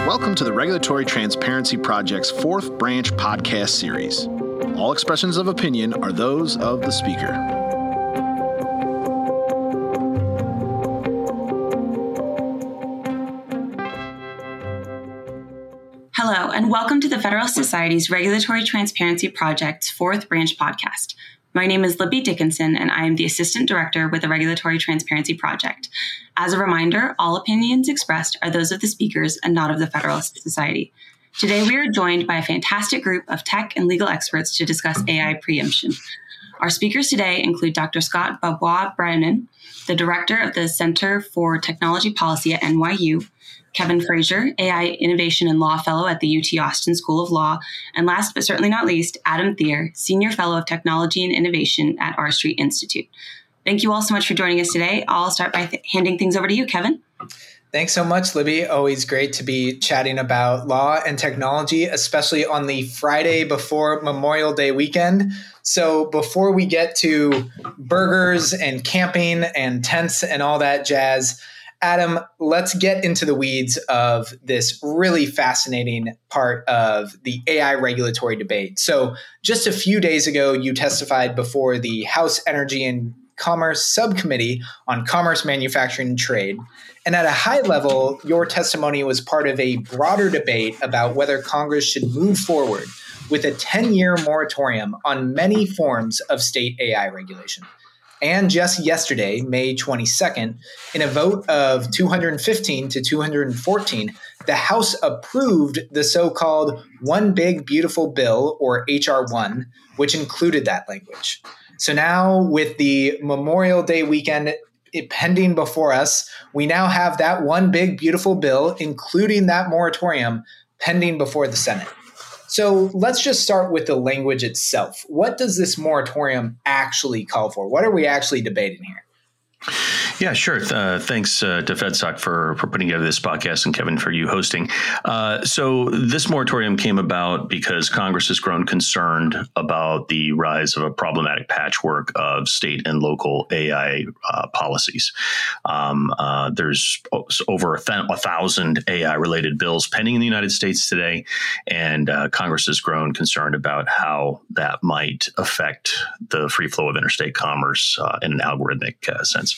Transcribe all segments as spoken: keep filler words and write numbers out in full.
Welcome to the Regulatory Transparency Project's fourth branch podcast series. All expressions of opinion are those of the speaker. Hello, and welcome to the Federalist Society's Regulatory Transparency Project's fourth branch podcast. My name is Libby Dickinson, and I am the Assistant Director with the Regulatory Transparency Project. As a reminder, all opinions expressed are those of the speakers and not of the Federalist Society. Today, we are joined by a fantastic group of tech and legal experts to discuss A I preemption. Our speakers today include Doctor Scott Bavois-Brannan, the Director of the Center for Technology Policy at N Y U, Kevin Frazier, A I Innovation and Law Fellow at the U T Austin School of Law, and last but certainly not least, Adam Thier, Senior Fellow of Technology and Innovation at R Street Institute. Thank you all so much for joining us today. I'll start by th- handing things over to you, Kevin. Thanks so much, Libby. Always great to be chatting about law and technology, especially on the Friday before Memorial Day weekend. So before we get to burgers and camping and tents and all that jazz, Adam, let's get into the weeds of this really fascinating part of the A I regulatory debate. So just a few days ago, you testified before the House Energy and Commerce Subcommittee on Commerce, Manufacturing, and Trade. And at a high level, your testimony was part of a broader debate about whether Congress should move forward with a ten-year moratorium on many forms of state A I regulation. And just yesterday, May twenty-second, in a vote of two hundred fifteen to two hundred fourteen, the House approved the so-called One Big Beautiful Bill, or H R one, which included that language. So now with the Memorial Day weekend pending before us, we now have that One Big Beautiful Bill, including that moratorium, pending before the Senate. So let's just start with the language itself. What does this moratorium actually call for? What are we actually debating here? Yeah, sure. Uh, thanks uh, to FedSoc for, for putting together this podcast and Kevin for you hosting. Uh, so this moratorium came about because Congress has grown concerned about the rise of a problematic patchwork of state and local A I uh, policies. Um, uh, there's over a, th- a thousand A I related bills pending in the United States today, and uh, Congress has grown concerned about how that might affect the free flow of interstate commerce uh, in an algorithmic uh, sense.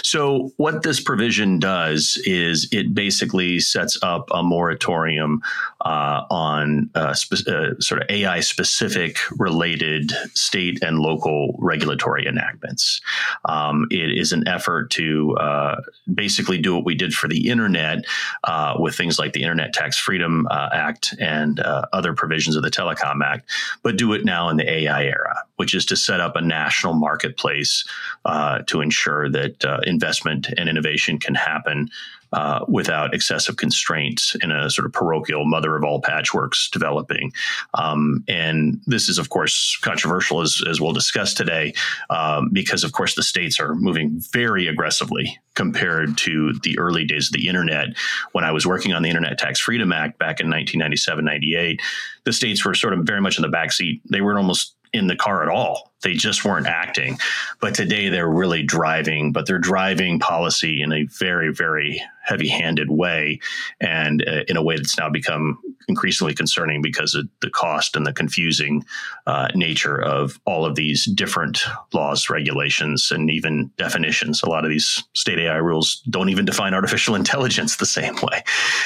So what this provision does is it basically sets up a moratorium uh, on uh, spe- uh, sort of A I specific related state and local regulatory enactments. Um, it is an effort to uh, basically do what we did for the internet uh, with things like the Internet Tax Freedom uh, Act and uh, other provisions of the Telecom Act, but do it now in the A I era, which is to set up a national marketplace uh, to ensure that that uh, investment and innovation can happen uh, without excessive constraints in a sort of parochial mother of all patchworks developing. Um, and this is, of course, controversial, as, as we'll discuss today, um, because, of course, the states are moving very aggressively compared to the early days of the internet. When I was working on the Internet Tax Freedom Act back in nineteen ninety-seven, ninety-eight, the states were sort of very much in the backseat. They weren't almost in the car at all. They just weren't acting. But today they're really driving, but they're driving policy in a very, very heavy-handed way, and uh, in a way that's now become increasingly concerning because of the cost and the confusing uh, nature of all of these different laws, regulations, and even definitions. A lot of these state A I rules don't even define artificial intelligence the same way.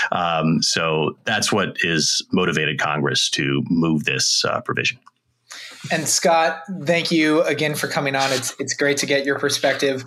Um, so that's what has motivated Congress to move this uh, provision. And Scott, thank you again for coming on. It's it's great to get your perspective.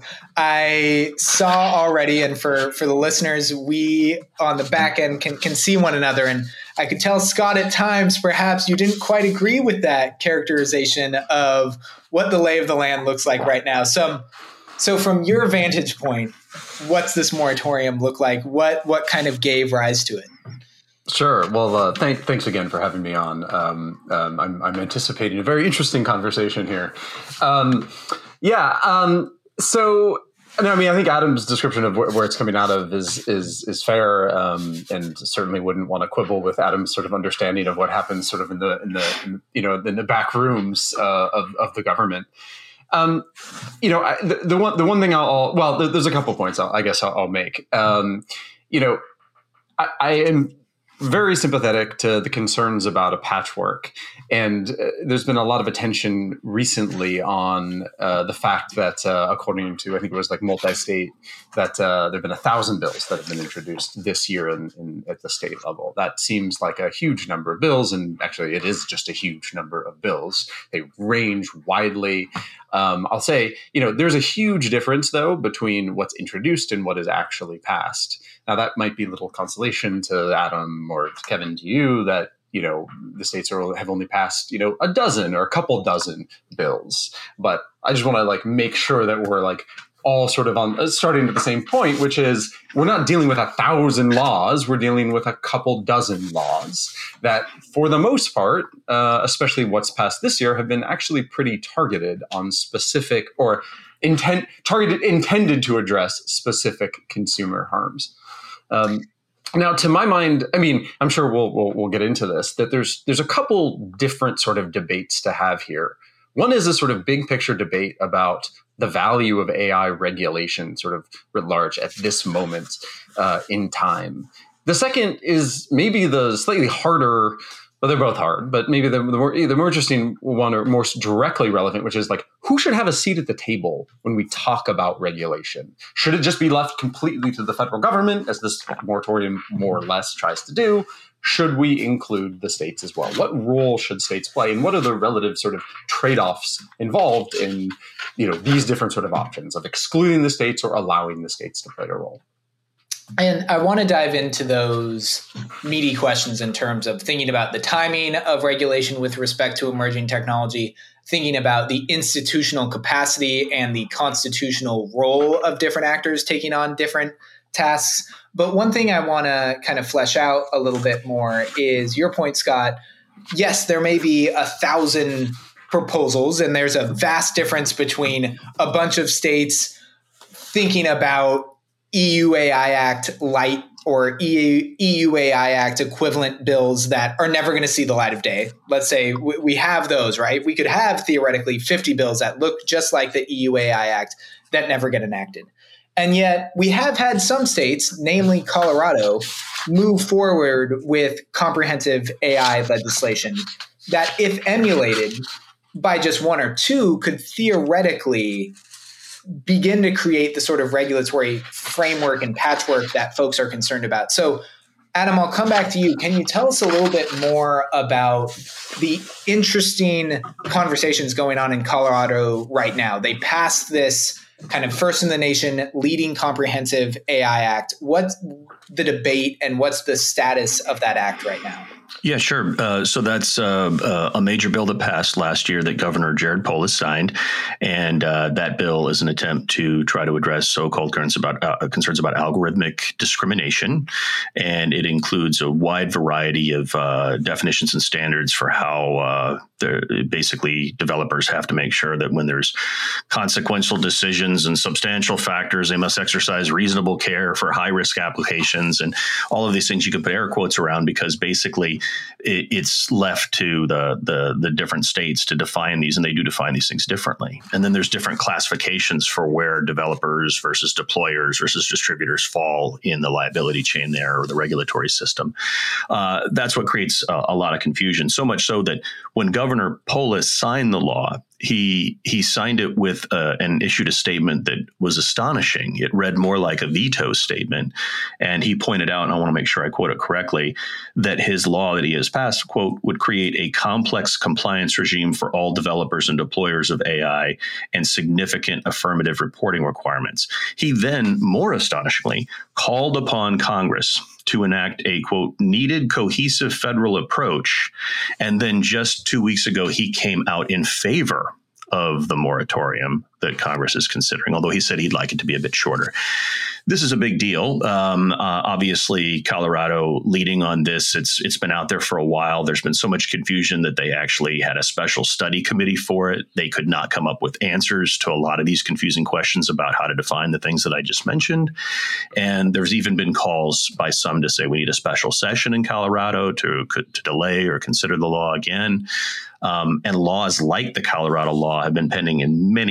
I saw already, and for, for the listeners, we on the back end can, can see one another. And I could tell, Scott, at times, perhaps you didn't quite agree with that characterization of what the lay of the land looks like right now. So, so from your vantage point, what's this moratorium look like? What what kind of gave rise to it? Sure. Well, uh, thank, thanks again for having me on. Um, um, I'm, I'm anticipating a very interesting conversation here. Um, yeah. Um, so, no, I mean, I think Adam's description of where, where it's coming out of is is is fair, um, and certainly wouldn't want to quibble with Adam's sort of understanding of what happens, sort of in the in the in, you know in the back rooms uh, of of the government. Um, you know, I, the, the one the one thing I'll well, there's a couple points I'll, I guess I'll, I'll make. Um, you know, I, I am. very sympathetic to the concerns about a patchwork. And uh, there's been a lot of attention recently on uh, the fact that, uh, according to, I think it was like multi-state, that uh, there have been a thousand bills that have been introduced this year in, in, at the state level. That seems like a huge number of bills. And actually, it is just a huge number of bills. They range widely. Um, I'll say, you know, there's a huge difference, though, between what's introduced and what is actually passed. Now, that might be a little consolation to Adam or to Kevin, to you, that, you know, the states are, have only passed, you know, a dozen or a couple dozen bills. But I just want to like make sure that we're like all sort of on uh, starting at the same point, which is we're not dealing with a thousand laws. We're dealing with a couple dozen laws that, for the most part, uh, especially what's passed this year, have been actually pretty targeted on specific or intent targeted intended to address specific consumer harms. Um, now, to my mind, I mean, I'm sure we'll, we'll we'll get into this, that there's there's a couple different sort of debates to have here. One is a sort of big picture debate about the value of A I regulation sort of writ large at this moment uh, in time. The second is maybe the slightly harder, well, they're both hard, but maybe the, the, more, the more interesting one or more directly relevant, which is like, who should have a seat at the table when we talk about regulation? Should it just be left completely to the federal government, as this moratorium more or less tries to do? Should we include the states as well? What role should states play, and what are the relative sort of trade-offs involved in, you know, these different sort of options of excluding the states or allowing the states to play a role? And I want to dive into those meaty questions in terms of thinking about the timing of regulation with respect to emerging technology, thinking about the institutional capacity and the constitutional role of different actors taking on different tasks. But one thing I want to kind of flesh out a little bit more is your point, Scott. Yes, there may be a thousand proposals, and there's a vast difference between a bunch of states thinking about E U A I Act light or E U A I Act equivalent bills that are never going to see the light of day. Let's say we have those, right? We could have theoretically fifty bills that look just like the E U A I Act that never get enacted. And yet we have had some states, namely Colorado, move forward with comprehensive A I legislation that, if emulated by just one or two, could theoretically begin to create the sort of regulatory framework and patchwork that folks are concerned about. So, Adam, I'll come back to you. Can you tell us a little bit more about the interesting conversations going on in Colorado right now? They passed this kind of first in the nation leading comprehensive A I Act. What's the debate and what's the status of that act right now? Yeah, sure. Uh, so that's uh, a major bill that passed last year that Governor Jared Polis signed, and uh, that bill is an attempt to try to address so-called concerns about uh, concerns about algorithmic discrimination, and it includes a wide variety of uh, definitions and standards for how uh, basically developers have to make sure that when there's consequential decisions and substantial factors, they must exercise reasonable care for high-risk applications, and all of these things you can put air quotes around because basically it, it's left to the, the the different states to define these, and they do define these things differently. And then there's different classifications for where developers versus deployers versus distributors fall in the liability chain there, or the regulatory system. Uh, that's what creates a, a lot of confusion, so much so that when Governor Polis signed the law, he he signed it with uh, and issued a statement that was astonishing. It read more like a veto statement. And he pointed out, and I want to make sure I quote it correctly, that his law that he has passed, quote, would create a complex compliance regime for all developers and deployers of A I and significant affirmative reporting requirements. He then, more astonishingly, called upon Congress to enact a, quote, needed cohesive federal approach. And then just two weeks ago, he came out in favor of the moratorium that Congress is considering, although he said he'd like it to be a bit shorter. This is a big deal. Um, uh, obviously, Colorado leading on this. It's it's been out there for a while. There's been so much confusion that they actually had a special study committee for it. They could not come up with answers to a lot of these confusing questions about how to define the things that I just mentioned. And there's even been calls by some to say we need a special session in Colorado to, to delay or consider the law again. Um, and laws like the Colorado law have been pending in many, many, many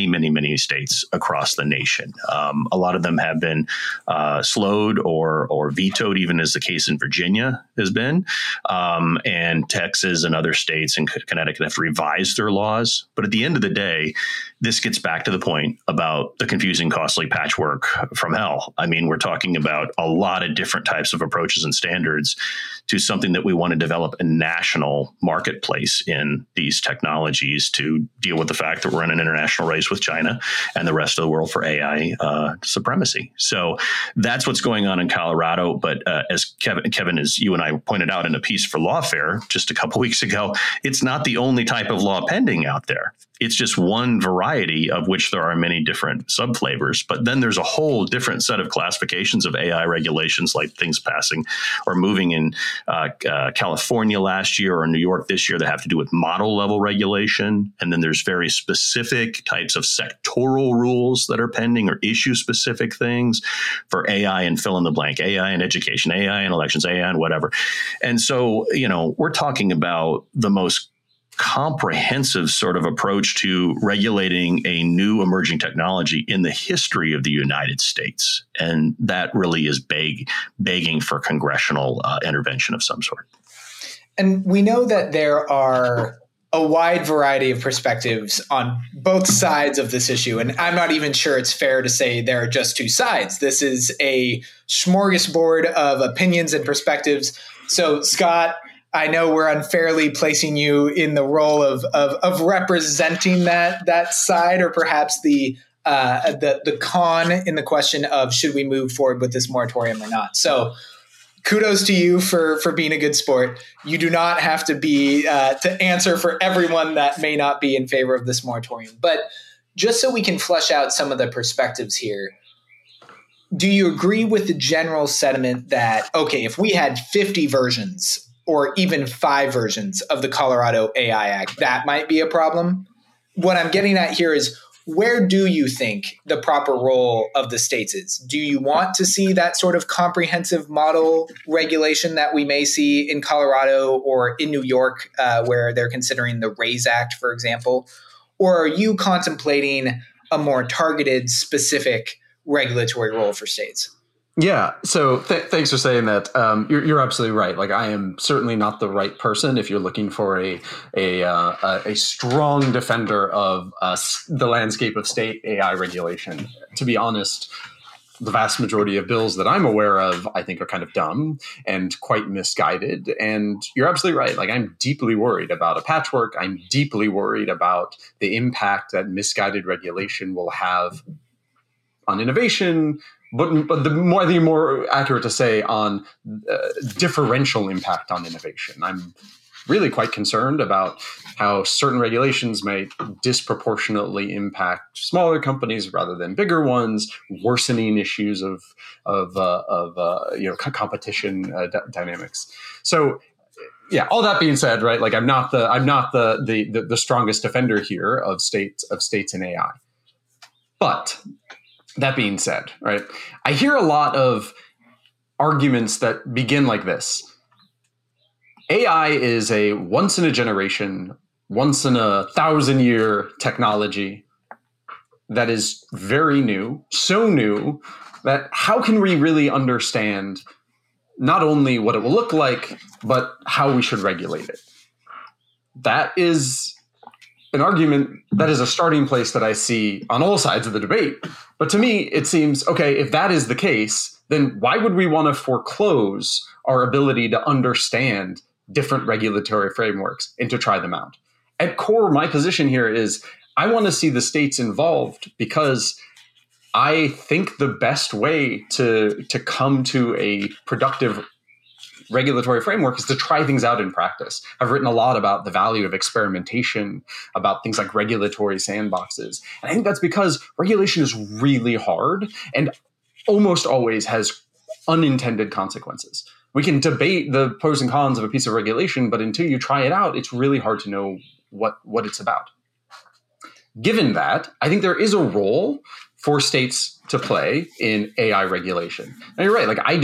many states across the nation. Um, a lot of them have been uh, slowed or or vetoed, even as the case in Virginia has been. Um, and Texas and other states and Connecticut have to revise their laws. But at the end of the day, this gets back to the point about the confusing, costly patchwork from hell. I mean, we're talking about a lot of different types of approaches and standards to something that we want to develop a national marketplace in these technologies to deal with the fact that we're in an international race with China and the rest of the world for A I uh, supremacy. So that's what's going on in Colorado. But uh, as Kevin, Kevin, as you and I pointed out in a piece for Lawfare just a couple weeks ago, it's not the only type of law pending out there. It's just one variety of which there are many different subflavors. But then there's a whole different set of classifications of A I regulations, like things passing or moving in uh, uh, California last year or New York this year that have to do with model level regulation. And then there's very specific types of sectoral rules that are pending or issue specific things for A I and fill in the blank, A I in education, A I in elections, A I in whatever. And so, you know, we're talking about the most comprehensive sort of approach to regulating a new emerging technology in the history of the United States. And that really is beg, begging for congressional uh, intervention of some sort. And we know that there are a wide variety of perspectives on both sides of this issue. And I'm not even sure it's fair to say there are just two sides. This is a smorgasbord of opinions and perspectives. So, Scott, I know we're unfairly placing you in the role of of, of representing that that side, or perhaps the uh, the the con in the question of should we move forward with this moratorium or not. So, kudos to you for for being a good sport. You do not have to be uh, to answer for everyone that may not be in favor of this moratorium. But just so we can flesh out some of the perspectives here, do you agree with the general sentiment that, okay, if we had fifty versions or even five versions of the Colorado A I Act, that might be a problem? What I'm getting at here is, where do you think the proper role of the states is? Do you want to see that sort of comprehensive model regulation that we may see in Colorado or in New York, uh, where they're considering the RAISE Act, for example? Or are you contemplating a more targeted, specific regulatory role for states? Yeah. So th- thanks for saying that. Um, you're, you're absolutely right. Like, I am certainly not the right person if you're looking for a a uh, a strong defender of uh, the landscape of state A I regulation. To be honest, the vast majority of bills that I'm aware of, I think, are kind of dumb and quite misguided. And you're absolutely right. Like, I'm deeply worried about a patchwork. I'm deeply worried about the impact that misguided regulation will have on innovation. But, but the more, I think more accurate to say, on uh, differential impact on innovation. I'm really quite concerned about how certain regulations may disproportionately impact smaller companies rather than bigger ones, worsening issues of of uh, of uh, you know competition uh, d- dynamics. So, yeah. All that being said, right? Like, I'm not the I'm not the the the, the strongest defender here of states of states in A I, but. That being said, right, I hear a lot of arguments that begin like this. A I is a once in a generation, once in a thousand year technology that is very new, so new that how can we really understand not only what it will look like, but how we should regulate it? That is an argument that is a starting place that I see on all sides of the debate. But to me, it seems, okay, if that is the case, then why would we want to foreclose our ability to understand different regulatory frameworks and to try them out? At core, my position here is I want to see the states involved because I think the best way to, to come to a productive regulatory framework is to try things out in practice. I've written a lot about the value of experimentation, about things like regulatory sandboxes. And I think that's because regulation is really hard and almost always has unintended consequences. We can debate the pros and cons of a piece of regulation, but until you try it out, it's really hard to know what, what it's about. Given that, I think there is a role for states to play in A I regulation. And you're right, like I don't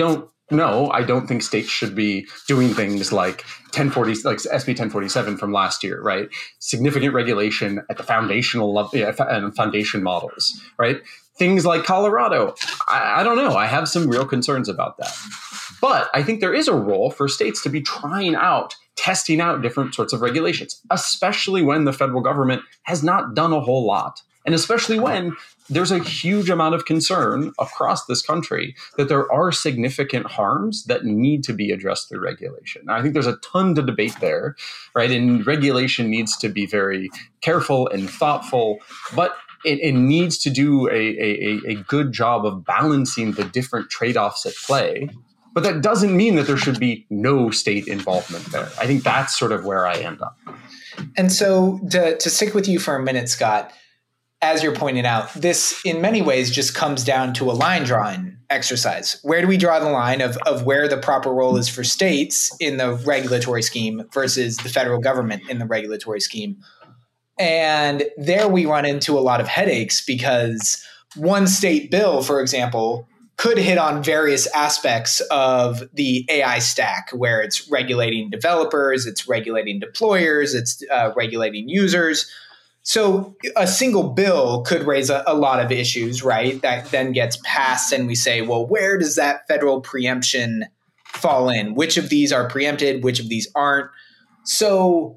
no, I don't think states should be doing things like ten forty, like S B ten forty-seven from last year, right? Significant regulation at the foundational level, yeah, and foundation models, right? Things like Colorado, I, I don't know. I have some real concerns about that. But I think there is a role for states to be trying out, testing out different sorts of regulations, especially when the federal government has not done a whole lot. And especially when there's a huge amount of concern across this country that there are significant harms that need to be addressed through regulation. Now, I think there's a ton to debate there, right? And regulation needs to be very careful and thoughtful, but it, it needs to do a, a, a good job of balancing the different trade-offs at play. But that doesn't mean that there should be no state involvement there. I think that's sort of where I end up. And so to, to stick with you for a minute, Scott, as you're pointing out, this in many ways just comes down to a line drawing exercise. Where do we draw the line of, of where the proper role is for states in the regulatory scheme versus the federal government in the regulatory scheme? And there we run into a lot of headaches because one state bill, for example, could hit on various aspects of the A I stack, where it's regulating developers, it's regulating deployers, it's uh, regulating users. So a single bill could raise a, a lot of issues, right? That then gets passed and we say, well, where does that federal preemption fall in? Which of these are preempted? Which of these aren't? So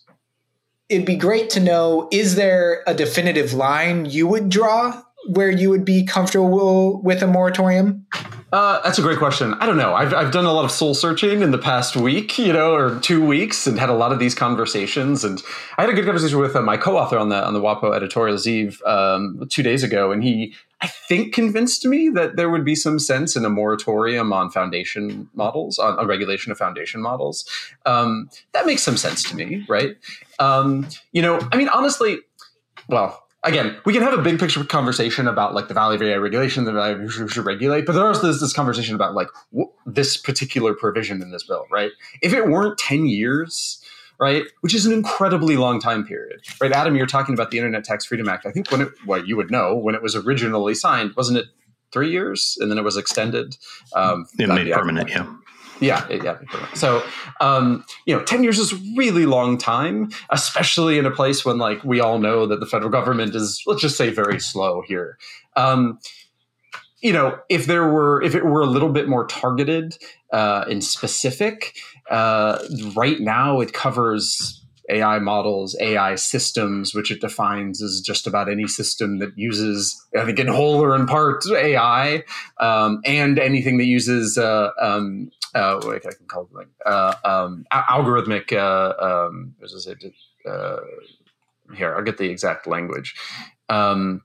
it'd be great to know, is there a definitive line you would draw where you would be comfortable with a moratorium? Uh, that's a great question. I don't know. I've I've done a lot of soul searching in the past week, you know, or two weeks, and had a lot of these conversations. And I had a good conversation with uh, my co-author on the on the WAPO editorial, Ziv, um, two days ago, and he, I think, convinced me that there would be some sense in a moratorium on foundation models, on a regulation of foundation models. Um, that makes some sense to me, right? Um, you know, I mean, honestly, well. Again, we can have a big picture conversation about like the value of A I regulation, the value of who should regulate, but there's this, this conversation about like w- this particular provision in this bill, right? If it weren't ten years, right, which is an incredibly long time period, right? Adam, you're talking about the Internet Tax Freedom Act. I think when it, well, you would know, when it was originally signed, wasn't it three years? And then it was extended. Um, it made permanent, yeah. Yeah, yeah. So, um, you know, ten years is a really long time, especially in a place when, like, we all know that the federal government is, let's just say, very slow here. Um, you know, if there were, if it were a little bit more targeted uh, and specific, uh, right now it covers A I models, A I systems, which it defines as just about any system that uses, I think, in whole or in part, A I, um, and anything that uses, uh, um, uh, what I can call it, like, uh, um, algorithmic, uh, um, uh, here, I'll get the exact language. Um,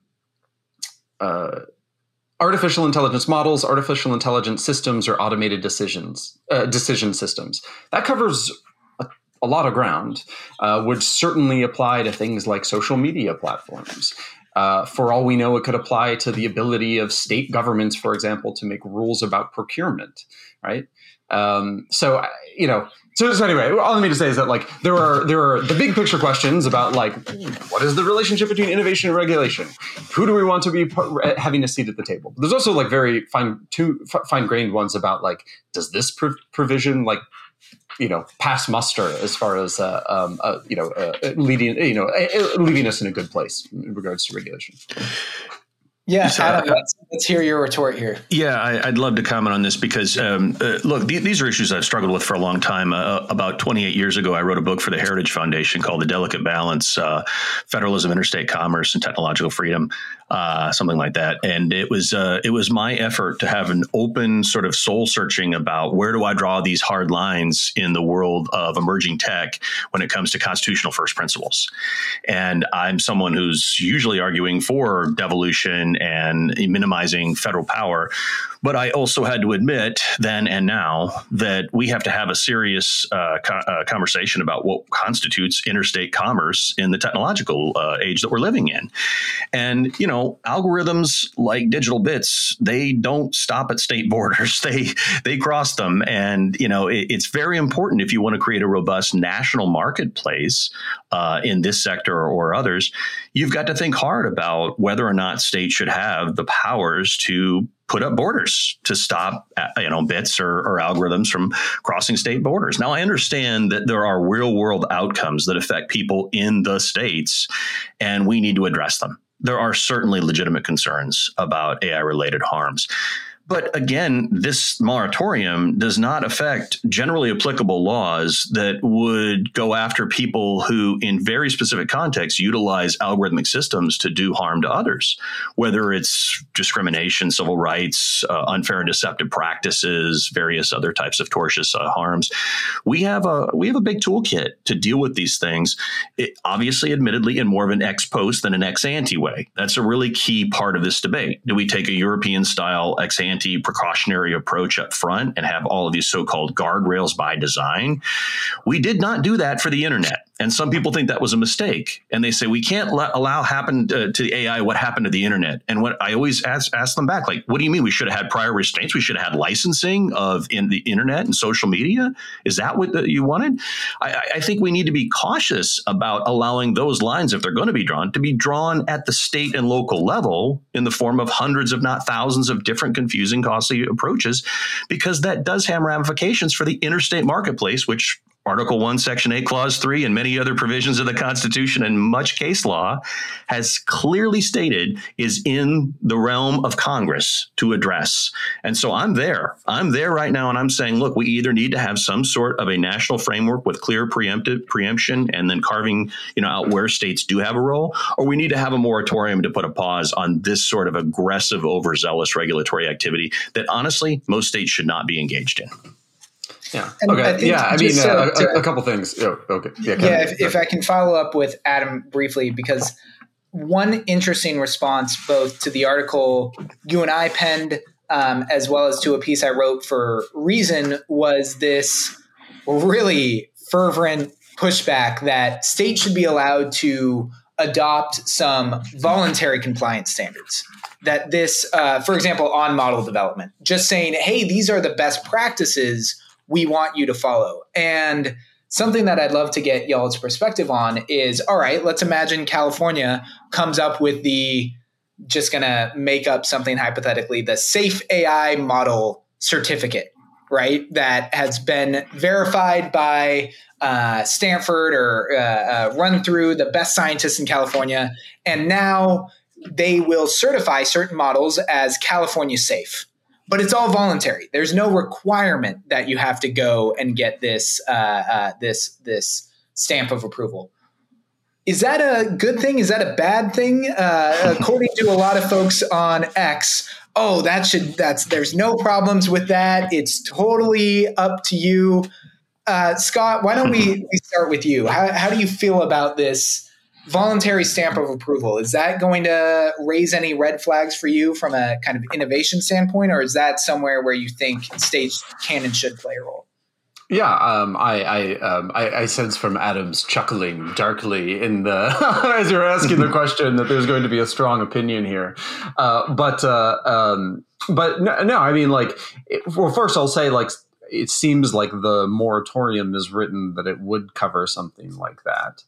uh, artificial intelligence models, artificial intelligence systems, or automated decisions, uh, decision systems. That covers a lot of ground, uh, would certainly apply to things like social media platforms. Uh, for all we know, it could apply to the ability of state governments, for example, to make rules about procurement, right? Um, so, you know, so, so anyway, all I mean to say is that, like, there are there are the big picture questions about, like, what is the relationship between innovation and regulation? Who do we want to be par- having a seat at the table? There's also, like, very fine two f- fine grained ones about, like, does this pr- provision, like, you know, pass muster as far as, uh, um, uh, you know, uh, leading, you know, uh, leaving us in a good place in regards to regulation. Yeah, so, Adam, let's, let's hear your retort here. Yeah, I, I'd love to comment on this because, um, uh, look, th- these are issues I've struggled with for a long time. Uh, about twenty-eight years ago, I wrote a book for the Heritage Foundation called The Delicate Balance, uh, Federalism, Interstate Commerce, and Technological Freedom, uh, something like that. And it was uh, it was my effort to have an open sort of soul searching about where do I draw these hard lines in the world of emerging tech when it comes to constitutional first principles. And I'm someone who's usually arguing for devolution and minimizing federal power. But I also had to admit then and now that we have to have a serious uh, co- uh, conversation about what constitutes interstate commerce in the technological uh, age that we're living in. And, you know, algorithms like digital bits, they don't stop at state borders. They they cross them. And, you know, it, it's very important if you want to create a robust national marketplace uh, in this sector or others, you've got to think hard about whether or not states should have the powers to put up borders to stop, you know, bits or, or algorithms from crossing state borders. Now, I understand that there are real world outcomes that affect people in the states, and we need to address them. There are certainly legitimate concerns about A I related harms. But again, this moratorium does not affect generally applicable laws that would go after people who, in very specific contexts, utilize algorithmic systems to do harm to others, whether it's discrimination, civil rights, uh, unfair and deceptive practices, various other types of tortious uh, harms. We have a we have a big toolkit to deal with these things. It, obviously, admittedly, in more of an ex post than an ex ante way. That's a really key part of this debate. Do we take a European style ex ante precautionary approach up front and have all of these so-called guardrails by design? We did not do that for the internet. And some people think that was a mistake. And they say, we can't let, allow happen to, to the A I what happened to the internet. And what I always ask, ask them back, like, what do you mean we should have had prior restraints? We should have had licensing of in the internet and social media? Is that what the, you wanted? I, I think we need to be cautious about allowing those lines, if they're going to be drawn, to be drawn at the state and local level in the form of hundreds, if not thousands, of different confusing, costly approaches, because that does have ramifications for the interstate marketplace, which Article one, Section eight, Clause three, and many other provisions of the Constitution and much case law has clearly stated is in the realm of Congress to address. And so I'm there. I'm there right now, and I'm saying, look, we either need to have some sort of a national framework with clear preemptive preemption and then carving, you know, out where states do have a role, or we need to have a moratorium to put a pause on this sort of aggressive, overzealous regulatory activity that honestly most states should not be engaged in. Yeah. And okay. I yeah. I mean, uh, a, to, a couple things. Oh, okay. Yeah. yeah if, if I can follow up with Adam briefly, because one interesting response both to the article you and I penned, um, as well as to a piece I wrote for Reason, was this really fervent pushback that states should be allowed to adopt some voluntary compliance standards. That this, uh, for example, on model development, just saying, hey, these are the best practices we want you to follow. And something that I'd love to get y'all's perspective on is, all right, let's imagine California comes up with the, just going to make up something hypothetically, the Safe A I model certificate, right? That has been verified by uh, Stanford or uh, uh, run through the best scientists in California. And now they will certify certain models as California safe. But it's all voluntary. There's no requirement that you have to go and get this uh, uh, this this stamp of approval. Is that a good thing? Is that a bad thing? Uh, according to a lot of folks on X, oh, that should that's there's no problems with that. It's totally up to you, uh, Scott. Why don't we, we start with you? How how do you feel about this voluntary stamp of approval? Is that going to raise any red flags for you from a kind of innovation standpoint, or is that somewhere where you think states can and should play a role? Yeah, um, I I, um, I I sense from Adam's chuckling darkly in the as you're asking the question that there's going to be a strong opinion here, uh, but uh, um, but no, no, I mean, like, it, well, first I'll say, like, it seems like the moratorium is written that it would cover something like that.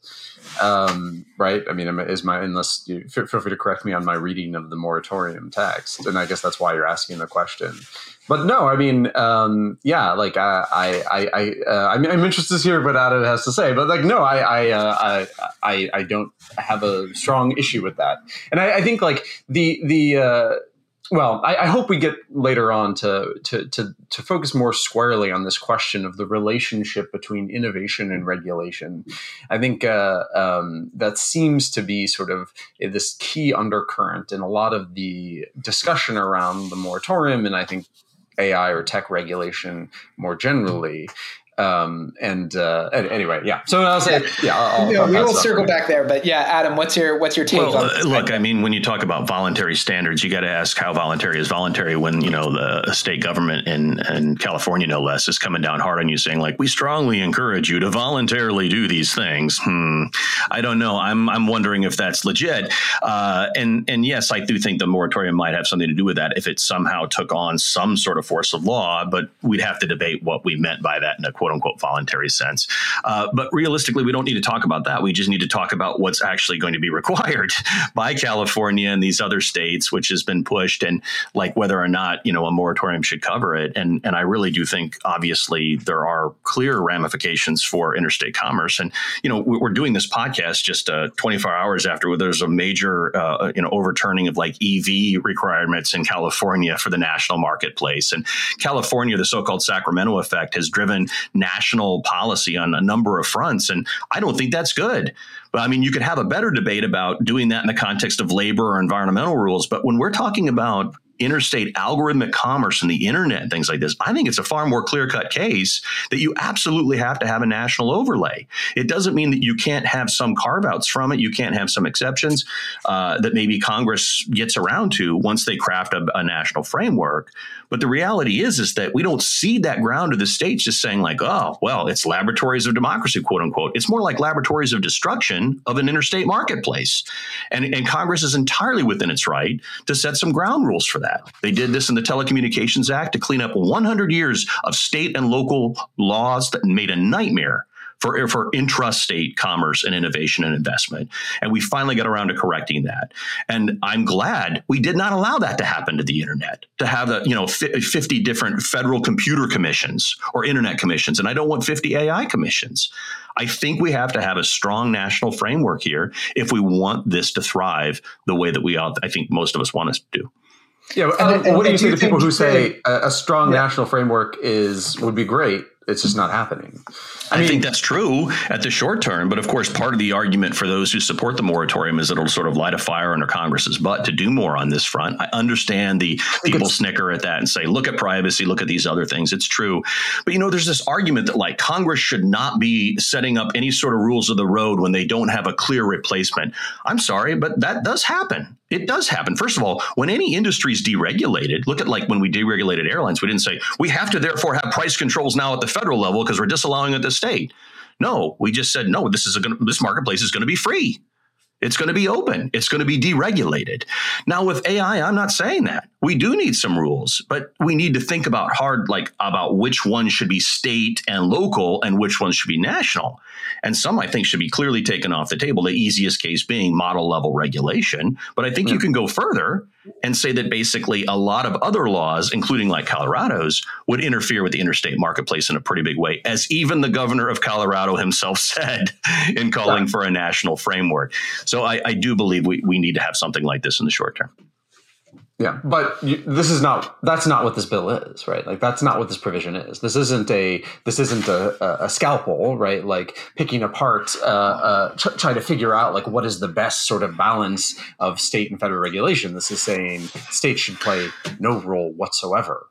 Um, right. I mean, is my, unless you feel free to correct me on my reading of the moratorium text. And I guess that's why you're asking the question, but no, I mean, um, yeah, like, I, I, I, uh, I mean, I'm interested to hear what Adam has to say, but like, no, I, I, uh, I, I, I don't have a strong issue with that. And I, I think like the, the, uh, Well, I, I hope we get later on to, to to to focus more squarely on this question of the relationship between innovation and regulation. I think uh, um, that seems to be sort of this key undercurrent in a lot of the discussion around the moratorium, and I think A I or tech regulation more generally. Um, and, uh, anyway, yeah. So I'll say, yeah, I'll, yeah I'll we will circle back there, but yeah, Adam, what's your, what's your take well, on uh, look, I mean, when you talk about voluntary standards, you got to ask how voluntary is voluntary when, you know, the state government in, in California, no less, is coming down hard on you saying, like, we strongly encourage you to voluntarily do these things. Hmm. I don't know. I'm, I'm wondering if that's legit. Uh, and, and yes, I do think the moratorium might have something to do with that if it somehow took on some sort of force of law, but we'd have to debate what we meant by that in a quote unquote voluntary sense. Uh, but realistically, we don't need to talk about that. We just need to talk about what's actually going to be required by California and these other states, which has been pushed, and like whether or not, you know, a moratorium should cover it. And, and I really do think, obviously, there are clear ramifications for interstate commerce. And, you know, we're doing this podcast just uh, twenty-four hours after there's a major, uh, you know, overturning of like E V requirements in California for the national marketplace. And California, the so-called Sacramento effect, has driven national policy on a number of fronts. And I don't think that's good. But I mean, you could have a better debate about doing that in the context of labor or environmental rules. But when we're talking about interstate algorithmic commerce and the internet and things like this, I think it's a far more clear-cut case that you absolutely have to have a national overlay. It doesn't mean that you can't have some carve-outs from it. You can't have some exceptions uh, that maybe Congress gets around to once they craft a, a national framework. But the reality is, is that we don't cede that ground to the states just saying like, oh, well, it's laboratories of democracy, quote unquote. It's more like laboratories of destruction of an interstate marketplace. And, and Congress is entirely within its right to set some ground rules for that. They did this in the Telecommunications Act to clean up one hundred years of state and local laws that made a nightmare for, for intrastate commerce and innovation and investment. And we finally got around to correcting that. And I'm glad we did not allow that to happen to the internet, to have the, you know, fifty different federal computer commissions or internet commissions. And I don't want fifty A I commissions. I think we have to have a strong national framework here if we want this to thrive the way that we all, I think most of us want us to do. Yeah, and, and, and what do you say to people who say a, a strong yeah. national framework is would be great? It's just not happening. I, I mean, think that's true at the short term. But of course, part of the argument for those who support the moratorium is that it'll sort of light a fire under Congress's butt to do more on this front. I understand the people snicker at that and say, look at privacy, look at these other things. It's true. But, you know, there's this argument that like Congress should not be setting up any sort of rules of the road when they don't have a clear replacement. I'm sorry, but that does happen. It does happen. First of all, when any industry is deregulated, look at like when we deregulated airlines, we didn't say we have to therefore have price controls now at the federal level because we're disallowing it at the state. No, we just said, no, this is a, this marketplace is going to be free. It's going to be open. It's going to be deregulated. Now with A I, I'm not saying that. We do need some rules, but we need to think about hard, like about which ones should be state and local and which ones should be national. And some I think should be clearly taken off the table, the easiest case being model level regulation. But I think mm. you can go further and say that basically a lot of other laws, including like Colorado's, would interfere with the interstate marketplace in a pretty big way, as even the governor of Colorado himself said in calling yeah. for a national framework. So I, I do believe we, we need to have something like this in the short term. Yeah, but you, this is not, that's not what this bill is, right? Like that's not what this provision is. This isn't a, this isn't a, a scalpel, right? Like picking apart, uh, uh, tr- trying to figure out like what is the best sort of balance of state and federal regulation. This is saying states should play no role whatsoever.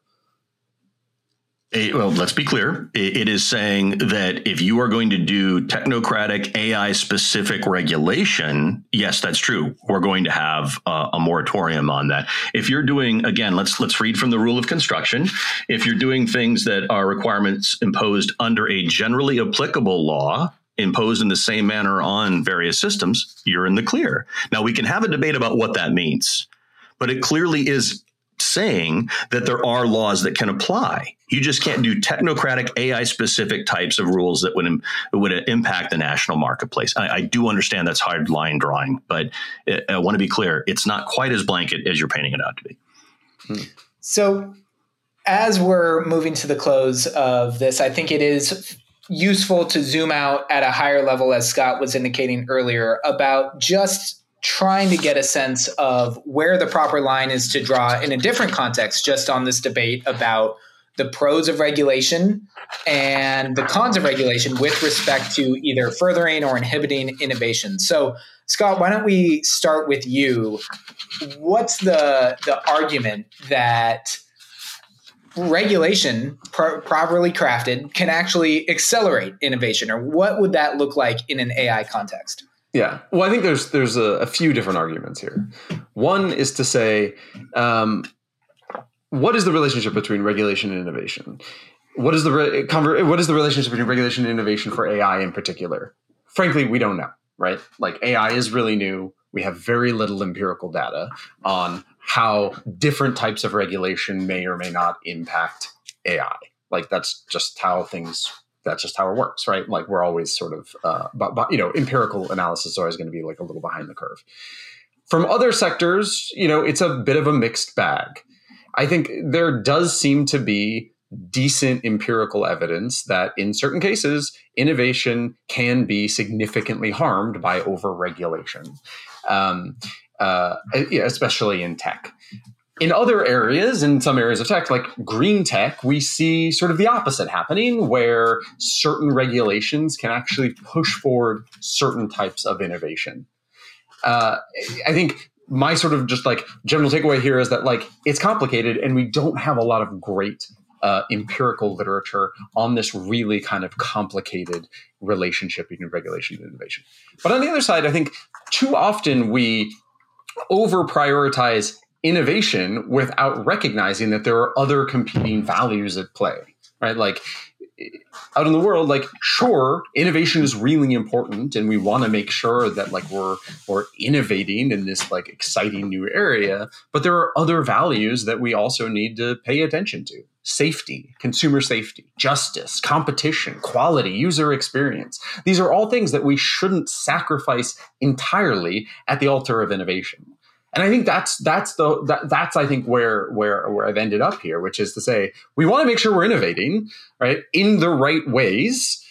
Well, let's be clear. It is saying that if you are going to do technocratic A I specific regulation, yes, that's true. We're going to have a, a moratorium on that. If you're doing, again, let's let's read from the rule of construction. If you're doing things that are requirements imposed under a generally applicable law, imposed in the same manner on various systems, you're in the clear. Now, we can have a debate about what that means, but it clearly is saying that there are laws that can apply. You just can't do technocratic A I specific types of rules that would, would impact the national marketplace. I, I do understand that's hard line drawing, but I want to be clear. It's not quite as blanket as you're painting it out to be. Hmm. So as we're moving to the close of this, I think it is useful to zoom out at a higher level, as Scott was indicating earlier, about just trying to get a sense of where the proper line is to draw in a different context, just on this debate about the pros of regulation and the cons of regulation with respect to either furthering or inhibiting innovation. So, Scott, why don't we start with you? What's the the argument that regulation, pro- properly crafted, can actually accelerate innovation, or what would that look like in an A I context? Yeah, well, I think there's there's a, a few different arguments here. One is to say, um, what is the relationship between regulation and innovation? What is the re- conver- what is the relationship between regulation and innovation for A I in particular? Frankly, we don't know, right? Like A I is really new. We have very little empirical data on how different types of regulation may or may not impact A I. Like that's just how things that's just how it works, right? Like we're always sort of, uh, but, but, you know, empirical analysis is always going to be like a little behind the curve. From other sectors, you know, it's a bit of a mixed bag. I think there does seem to be decent empirical evidence that in certain cases, innovation can be significantly harmed by overregulation, um, uh, especially in tech. In other areas, in some areas of tech, like green tech, we see sort of the opposite happening, where certain regulations can actually push forward certain types of innovation. Uh, I think my sort of just like general takeaway here is that like it's complicated and we don't have a lot of great uh, empirical literature on this really kind of complicated relationship between regulation and innovation. But on the other side, I think too often we over prioritize innovation without recognizing that there are other competing values at play, right? Like out in the world, like, sure, innovation is really important and we want to make sure that like we're, we're innovating in this like exciting new area, but there are other values that we also need to pay attention to. Safety, consumer safety, justice, competition, quality, user experience. These are all things that we shouldn't sacrifice entirely at the altar of innovation. And I think that's that's the that, that's I think where where where I've ended up here, which is to say we want to make sure we're innovating, right, in the right ways,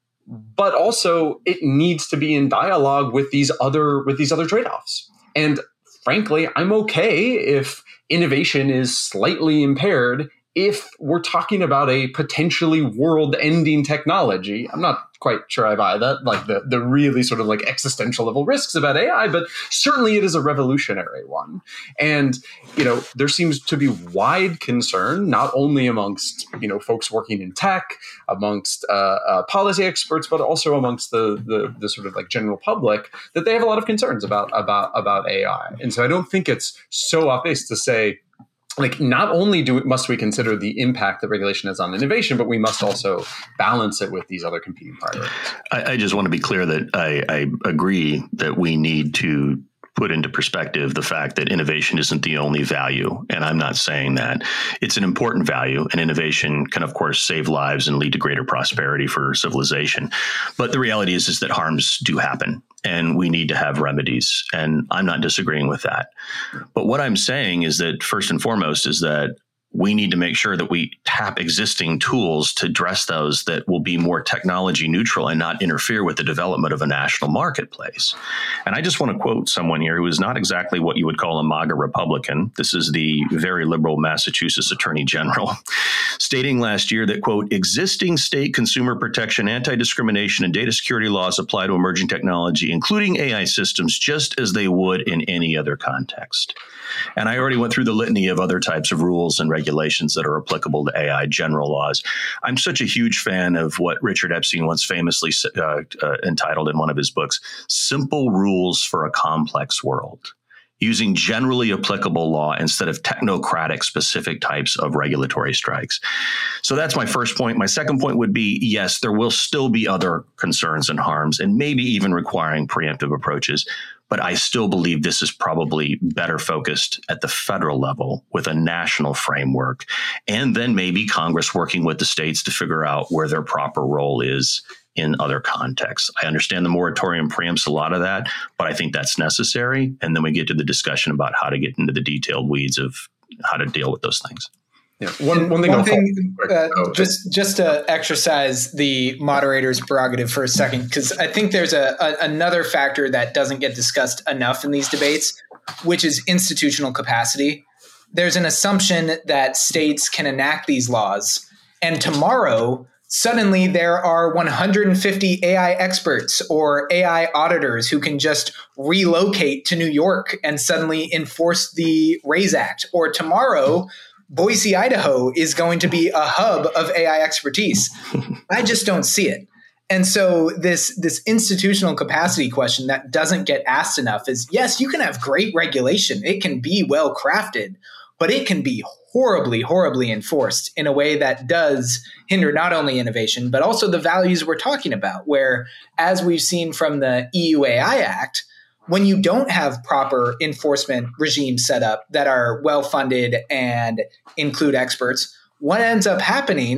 but also it needs to be in dialogue with these other with these other trade-offs. And frankly, I'm okay if innovation is slightly impaired if we're talking about a potentially world-ending technology. I'm not quite sure I buy that, like the, the really sort of like existential level risks about A I, but certainly it is a revolutionary one. And, you know, there seems to be wide concern, not only amongst, you know, folks working in tech, amongst uh, uh, policy experts, but also amongst the, the the sort of like general public, that they have a lot of concerns about, about, about A I. And so I don't think it's so obvious to say, like, not only do we, must we consider the impact that regulation has on innovation, but we must also balance it with these other competing priorities. I, I just want to be clear that I, I agree that we need to put into perspective the fact that innovation isn't the only value. And I'm not saying that. It's an important value, and innovation can, of course, save lives and lead to greater prosperity for civilization. But the reality is, is that harms do happen, and we need to have remedies. And I'm not disagreeing with that. But what I'm saying is that first and foremost is that we need to make sure that we tap existing tools to address those that will be more technology neutral and not interfere with the development of a national marketplace. And I just want to quote someone here who is not exactly what you would call a MAGA Republican. This is the very liberal Massachusetts Attorney General, stating last year that, quote, existing state consumer protection, anti-discrimination, and data security laws apply to emerging technology, including A I systems, just as they would in any other context. And I already went through the litany of other types of rules and regulations that are applicable to A I general laws. I'm such a huge fan of what Richard Epstein once famously uh, uh, entitled in one of his books, Simple Rules for a Complex World, using generally applicable law instead of technocratic specific types of regulatory strikes. So that's my first point. My second point would be, yes, there will still be other concerns and harms, and maybe even requiring preemptive approaches. But I still believe this is probably better focused at the federal level with a national framework, and then maybe Congress working with the states to figure out where their proper role is in other contexts. I understand the moratorium preempts a lot of that, but I think that's necessary. And then we get to the discussion about how to get into the detailed weeds of how to deal with those things. Yeah. One, one thing, one thing uh, oh, just just to exercise the moderator's prerogative for a second, because I think there's a, a another factor that doesn't get discussed enough in these debates, which is institutional capacity. There's an assumption that states can enact these laws, and tomorrow suddenly there are one hundred fifty A I experts or A I auditors who can just relocate to New York and suddenly enforce the RAISE Act. Or tomorrow, Boise, Idaho is going to be a hub of A I expertise. I just don't see it. And so this, this institutional capacity question that doesn't get asked enough is, yes, you can have great regulation. It can be well crafted, but it can be horribly, horribly enforced in a way that does hinder not only innovation, but also the values we're talking about, where, as we've seen from the E U A I Act, when you don't have proper enforcement regimes set up that are well-funded and include experts, what ends up happening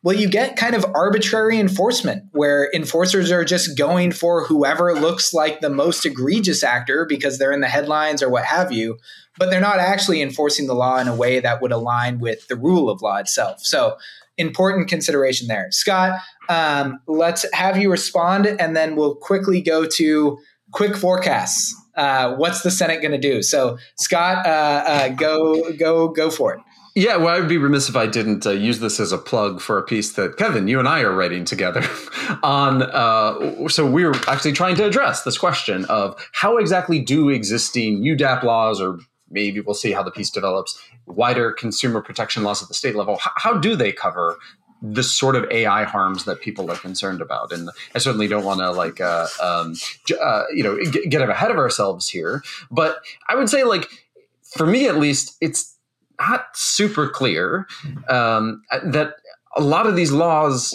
well, you get kind of arbitrary enforcement where enforcers are just going for whoever looks like the most egregious actor because they're in the headlines or what have you, but they're not actually enforcing the law in a way that would align with the rule of law itself. So important consideration there. Scott, um, let's have you respond, and then we'll quickly go to quick forecasts. Uh, what's the Senate going to do? So, Scott, uh, uh, go, go, go for it. Yeah, well, I would be remiss if I didn't uh, use this as a plug for a piece that Kevin, you and I are writing together on. Uh, so we're actually trying to address this question of how exactly do existing U D A P laws, or maybe we'll see how the piece develops, wider consumer protection laws at the state level, how, how do they cover the sort of A I harms that people are concerned about? And I certainly don't want to like, uh, um, uh, you know, get, get ahead of ourselves here. But I would say, like, for me at least, it's not super clear um, that a lot of these laws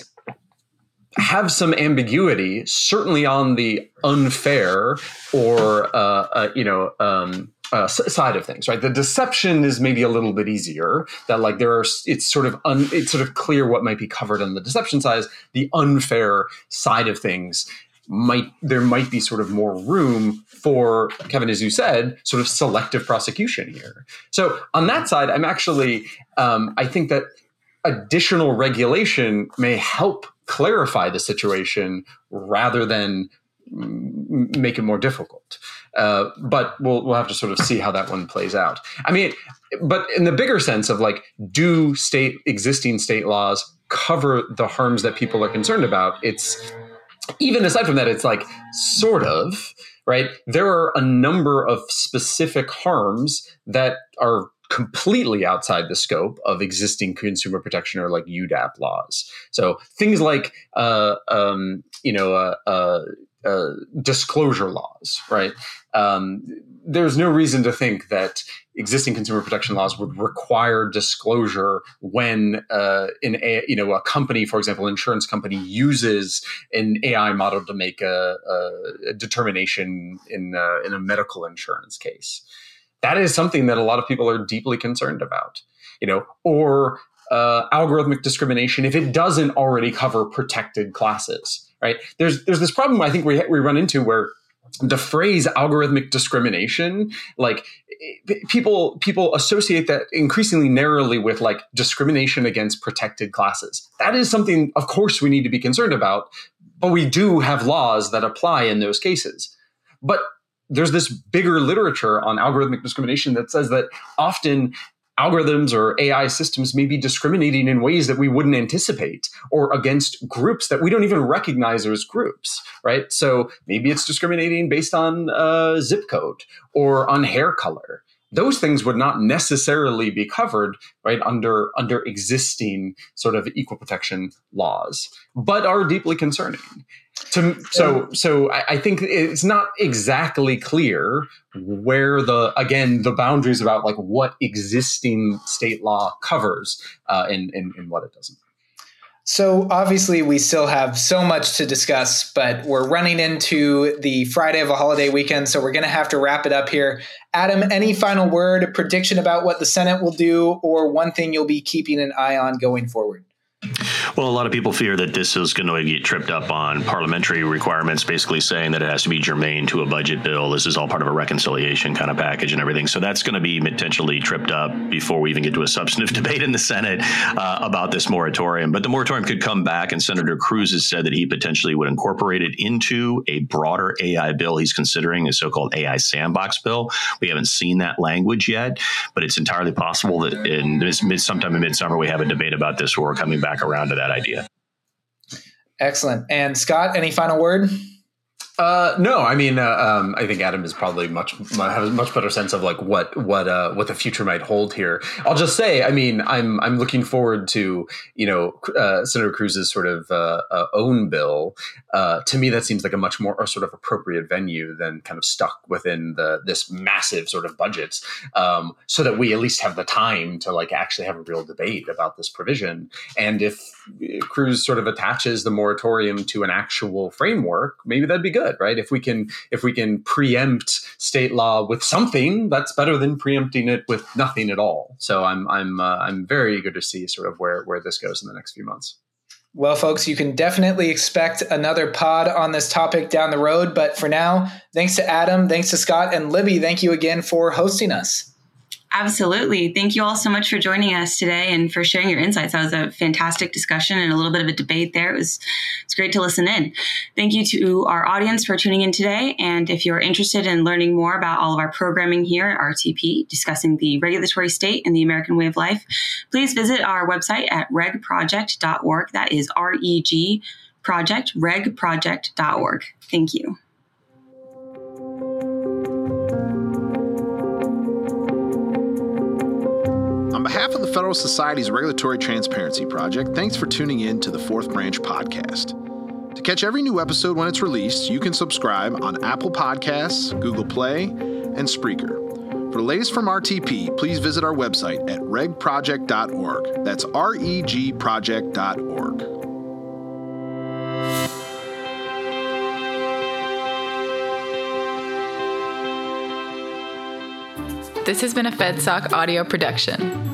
have some ambiguity, certainly on the unfair or, uh, uh, you know, um, Uh, side of things, right? The deception is maybe a little bit easier. That like there are, it's sort of un, it's sort of clear what might be covered on the deception side. The unfair side of things might there might be sort of more room for, Kevin, as you said, sort of selective prosecution here. So on that side, I'm actually um, I think that additional regulation may help clarify the situation rather than make it more difficult. Uh, but we'll we'll have to sort of see how that one plays out. I mean, but in the bigger sense of like, do state existing state laws cover the harms that people are concerned about? It's even aside from that, it's like sort of, right? There are a number of specific harms that are completely outside the scope of existing consumer protection or like U D A P laws. So things like, uh, um, you know, uh, uh, Uh, disclosure laws, right? Um, there's no reason to think that existing consumer protection laws would require disclosure when uh, in a, you know, a company, for example, an insurance company, uses an A I model to make a, a determination in a, in a medical insurance case. That is something that a lot of people are deeply concerned about, you know, or uh, algorithmic discrimination if it doesn't already cover protected classes. Right. There's there's this problem I think we we run into where the phrase algorithmic discrimination, like people people associate that increasingly narrowly with like discrimination against protected classes. That is something, of course, we need to be concerned about, but we do have laws that apply in those cases. But there's this bigger literature on algorithmic discrimination that says that often algorithms or A I systems may be discriminating in ways that we wouldn't anticipate, or against groups that we don't even recognize as groups, right? So maybe it's discriminating based on uh, zip code or on hair color. Those things would not necessarily be covered, right, under under existing sort of equal protection laws, but are deeply concerning. To, so, so I, I think it's not exactly clear where the, again, the boundaries about like what existing state law covers uh, and, and, and what it doesn't. So obviously we still have so much to discuss, but we're running into the Friday of a holiday weekend, so we're going to have to wrap it up here. Adam, any final word, a prediction about what the Senate will do, or one thing you'll be keeping an eye on going forward? Well, a lot of people fear that this is going to get tripped up on parliamentary requirements, basically saying that it has to be germane to a budget bill. This is all part of a reconciliation kind of package and everything. So that's going to be potentially tripped up before we even get to a substantive debate in the Senate uh, about this moratorium. But the moratorium could come back, and Senator Cruz has said that he potentially would incorporate it into a broader A I bill he's considering, a so-called A I sandbox bill. We haven't seen that language yet, but it's entirely possible that in this mid, sometime in midsummer we have a debate about this where we're coming back around to that idea. Excellent. And Scott, any final word? Uh, no, I mean, uh, um, I think Adam is probably much has a much better sense of like what what uh, what the future might hold here. I'll just say, I mean, I'm I'm looking forward to you know uh, Senator Cruz's sort of uh, uh, own bill. Uh, to me, that seems like a much more sort of appropriate venue than kind of stuck within the this massive sort of budgets, um, so that we at least have the time to like actually have a real debate about this provision. And if Cruz sort of attaches the moratorium to an actual framework, maybe that'd be good. Right? If we can, if we can preempt state law with something, that's better than preempting it with nothing at all. So I'm, I'm, uh, I'm very eager to see sort of where where this goes in the next few months. Well, folks, you can definitely expect another pod on this topic down the road. But for now, thanks to Adam, thanks to Scott, and Libby, thank you again for hosting us. Absolutely. Thank you all so much for joining us today and for sharing your insights. That was a fantastic discussion and a little bit of a debate there. It was, it's great to listen in. Thank you to our audience for tuning in today. And if you're interested in learning more about all of our programming here at R T P, discussing the regulatory state and the American way of life, please visit our website at reg project dot org. That is R E G project, reg project dot org. Thank you. On behalf of the Federal Society's Regulatory Transparency Project, thanks for tuning in to the Fourth Branch podcast. To catch every new episode when it's released, you can subscribe on Apple Podcasts, Google Play, and Spreaker. For the latest from R T P, please visit our website at reg project dot org. That's R E G project dot org. This has been a FedSoc audio production.